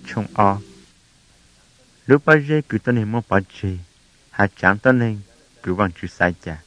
chung o lúc bao giờ cứ tên hình mô bỏ chì hạ chẳng tên hình cứ vang chú sai chả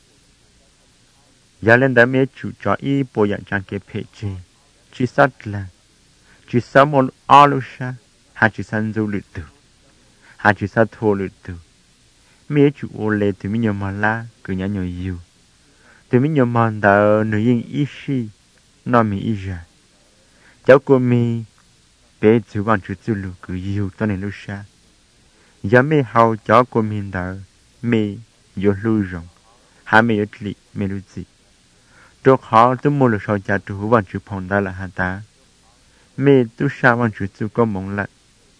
giờ lên đã mẹ chủ cho y bộ dạng chẳng kế phê chì chỉ sát là chỉ sát một o lúc xa hạ chỉ san du lụt tử hạ chỉ sát thô lụt tử mẹ chủ ô lê từ mình mà la cứ nhá nhờ yêu từ mình mà đã nữ yên ý si nó mi ý ra cháu của mi bé chú vang chú chú lụt cứ yêu tên hình lúc xa giờ mẹ hậu cháu của mình đã mẹ vô lưu rộng hạ mẹ ớt lị mẹ lưu gì cho họ tôi mua được sau cha chú vang chú phong đã là hạ ta mẹ tôi sao vang chú chú có mong lại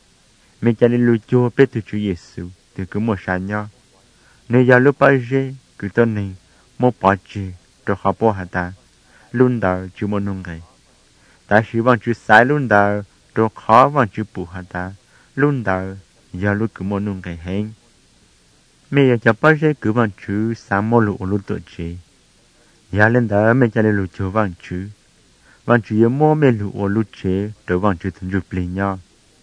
mẹ cha đi lưu cho bé từ chú Giêsu từ cứ mua sáng nhau nếu giờ lúc bao giờ cứ tên này mua bỏ chì cho họ bỏ hạ ta luôn đào chú mua nông gầy ta chỉ vang chú sai luôn đào cho họ vang chú bù hạ ta luôn đào giờ lúc cứ mua nông gầy hẹn mẹ giờ bao giờ cứ vang chú sáng mua lụa lụa tội chì giờ lên đó mẹ cha đi lưu cho vang chú yêu mua mẹ lụa lụa chì để vang chú thằng chụp liền nhau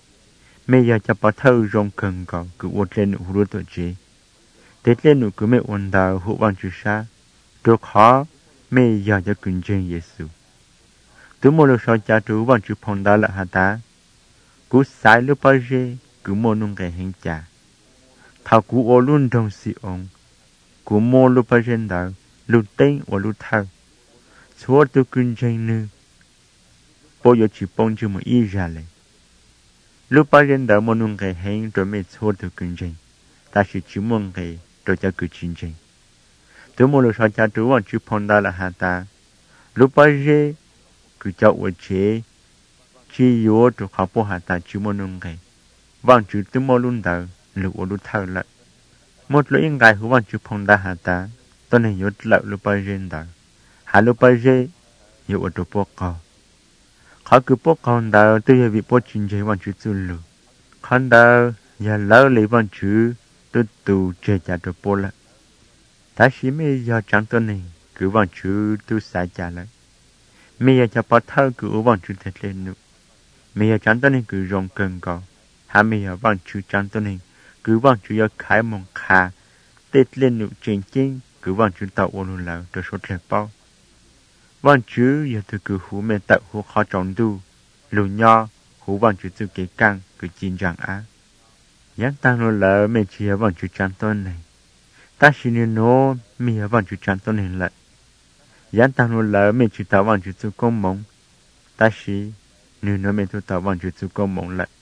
mẹ giờ cho bà thâu rong cần cầu cứ uốn lên nụ huru tổ chế tết lên nụ cứ mẹ uốn đào hụ vang chú sa được khó mẹ giờ cho kinh doanh Giêsu từ một lúc sau cha chú vang chú phong đá là hà ta cú sai lúc bao giờ cứ mua nung cái hình cha thảo cú ô luôn trong si ông cú mua lúc bao giờ đào lúc tên và lúc thâu chúa tôi kinh doanh nữa bao giờ chỉ bông chú một ý ra lại lúc bao giờ đã muốn nung cái hình rồi mới thua được kinh doanh, ta chỉ muốn cái rồi cho cứ kinh doanh. Từ một lúc sau cha chú vẫn chú phong đa là hà ta, lúc bao giờ cứ cho ở chế, chỉ yếu được học bộ hà ta chú muốn nung cái, vẫn chú từ một lúc đầu lúc ở lúc thâu lại, một lúc những cái của vẫn chú phong đa hà ta, tôi này yếu lại lúc bao giờ đó, hà lúc bao giờ yếu ở độ bộ cao. Họ cứ bố con đào tôi giờ bị bố chuyện gì bọn chú chú lù con đào giờ lâu lấy bọn chú tôi tù chơi trả cho bố lại ta chỉ mấy giờ chẳng tôi này cứ bọn chú tôi xài trả lại mấy giờ cho bó thơ cứ bọn chú thật lên nữa mấy giờ chẳng tôi này cứ rong cần cầu hai mấy giờ bọn chú chẳng tôi này cứ bọn chú giờ khai mong khá tết lên nữa trên chính cứ bọn chú tạo ôn luôn lại cho số trẻ bao văn chú giờ từ cứ hú mẹ tạo hú khó trọng đu lù nho hú văn chú từ cái căng cứ chín rằng á nhắc tăng nó lỡ mẹ chia văn chú chán tôn này ta chỉ nên nó mẹ văn chú chán tôn này lại nhắc tăng nó lỡ mẹ chú tạo văn chú từ công mong ta chỉ nên nó mẹ chú tạo văn chú từ công mong lại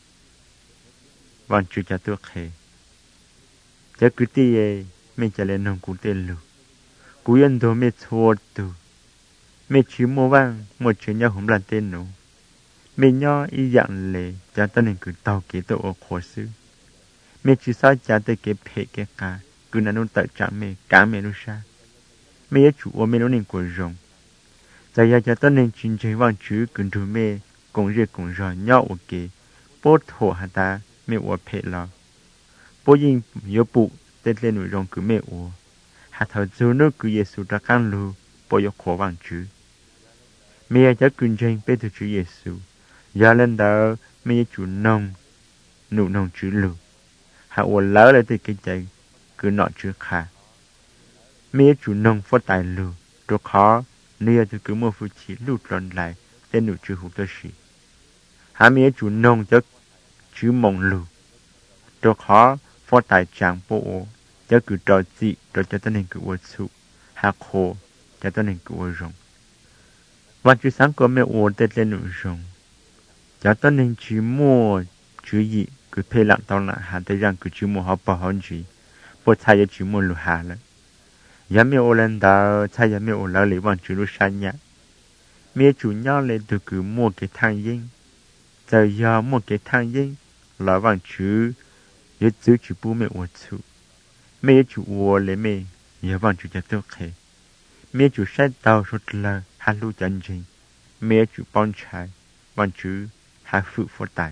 văn chú cho tôi khề chắc cứ tiề mẹ trả lên nông cũng tên lù cú yên đồ mẹ thua từ mẹ chỉ mua vang một chuyện nhau không làm tên nữa mẹ nhỏ y dạng lệ cha ta nên cứ tàu kế tổ ở khó xứ mẹ chỉ sao cha ta kế phê kế cả cứ năn nôn tự trả mẹ cả mẹ luôn sa mẹ chủ ở mẹ nó nên của rồng giờ cha ta nên chính chế vang chữ cứ thu mẹ cùng rồi nhau ở kế bố thổ hà ta mẹ ở phê lo bố yên yếu bụ tết lên nụ rồng cứ mẹ ở hà thầu dù nó cứ Giêsu ra căn lu bố yếu khổ vang chữ mẹ cho kinh doanh bé từ Chúa Giêsu giờ lên đó mẹ chủ nông nụ nông chữ lù hạ ổn lỡ lại từ cái chạy cứ nọ chữ khả mẹ chủ nông phát tài lù rồi khó nia từ cứ mua phụ chỉ lụt lòn lại tên nụ chữ hụt xì hạ mẹ chủ nông cho chữ mộng lù rồi khó phát tài chẳng bộ cho cứ trò gì rồi cho tên nên cứ uất sụ hạ khổ cho tên nên cứ uất rồng và chú sáng có mẹ ổn tết lên nụ rồng cho tên nên chỉ mua chú gì cứ phê lặng tao lại hà tới rằng cứ chỉ mua họ bỏ hơn gì bố thay chỉ mua lù hà lại giá mẹ ổn lên đó thay giá mẹ ổn lại lấy bằng chú lù sang nhá mẹ chủ nhau lên từ cứ mua cái thang dinh giờ giờ mua cái thang dinh là bằng chú nhớ giữ chú bố mẹ ổn chú mẹ chủ ổn lấy mẹ nhớ bằng chú cho tôi khề mẹ chủ sai tao rất là hà lưu chân trình mẹ chủ bón trái bằng chú hà phụ phát tài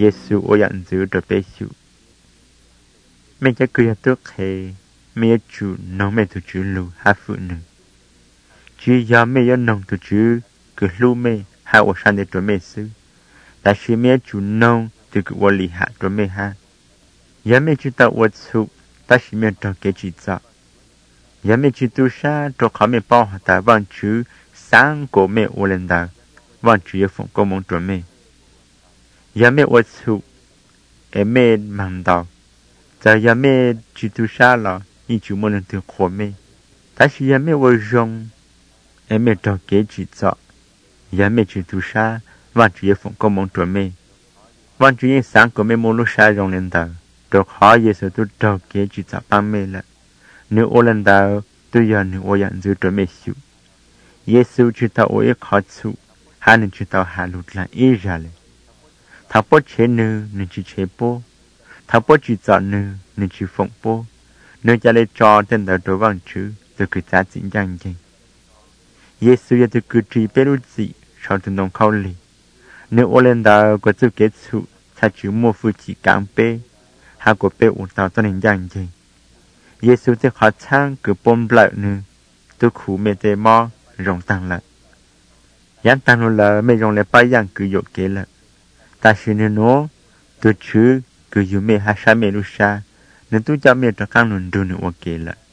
Giêsu ô nhận giữ được bế chủ mẹ cho cười tước hè mẹ chủ nó mẹ tụi chú lù hai phụ nữ chỉ do mẹ do nông tụi chú cứ lù mẹ hai ô sang để tụi mẹ sư đã chỉ mẹ chủ nông tụi cứ ô lì hạ tụi mẹ ha giờ mẹ chủ tạo ô chủ ta chỉ mẹ trò kế chỉ cho giờ mẹ chủ tu sa trò khó mẹ bao hạt ta vang chú sáng của mẹ ô lên đào vang chú yêu phụng công mong tụi mẹ giờ mẹ ô chủ em mẹ mang đào giờ giờ mẹ chủ tu sa là như chủ muốn lên từ khổ mẹ ta chỉ giờ mẹ ô rong em mẹ trò kế chỉ cho giờ mẹ chủ tu sa vang chú yêu phụng công mong tụi mẹ vang chú yêu sáng của mẹ muốn lúc sa rong lên đào được họ Giêsu tu trò kế chỉ cho bằng mẹ là nếu ô lần đầu tôi giờ nếu ô nhận giữ tụi mẹ xíu Giêsu chỉ tao ô ít khó chịu hai nên chỉ tao hạ lụt là ít raเลยthảo bố chế nữ nên chỉ chế bố thảo bố chỉ chọn nữ nên chỉ phụng bố nữ cho lấy cho tên đầu đồ vang chữ từ cứ giá trị nhanh nhanh Giêsu giờ từ cứ chỉ biết lúc gì sau từ nông khâu lì nếu ô lần đầu có chữ kết thúc ta chữ mua phụ chỉ cảm bê hai của bê ủ tao cho nên nhanh nhanh Giêsu sẽ khó chăng cứ bom lợi nữa tôi khủ mẹ tê mò rong tăng lại dán tăng luôn là mẹ rong lại bay giang cứ dội kế lại ta xin nên nó tôi chứ cứ dù mẹ hai sa mẹ lu sa nên tôi cho mẹ cho khang luôn đưa nữa ok lại